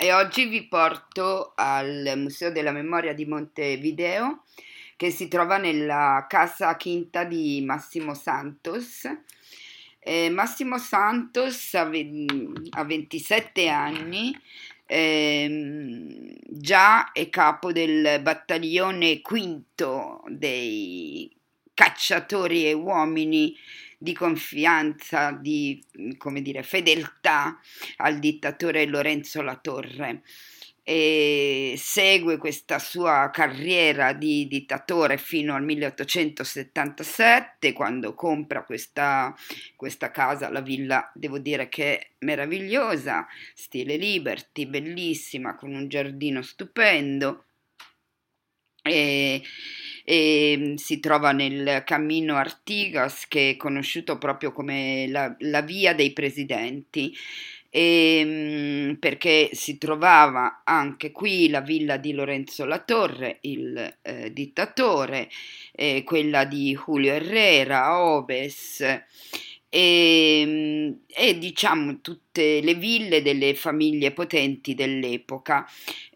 e oggi vi porto al Museo della Memoria di Montevideo che si trova nella Casa Quinta di Massimo Santos. Massimo Santos ha 27 anni, già è capo del battaglione quinto dei cacciatori e uomini di confianza, di, come dire, fedeltà al dittatore Lorenzo Latorre e segue questa sua carriera di dittatore fino al 1877, quando compra questa casa, la villa, devo dire che è meravigliosa, stile Liberty, bellissima, con un giardino stupendo. E, e si trova nel Cammino Artigas, che è conosciuto proprio come la via dei presidenti, perché si trovava anche qui la villa di Lorenzo Latorre, il dittatore, quella di Julio Herrera, Obes, e diciamo tutte le ville delle famiglie potenti dell'epoca.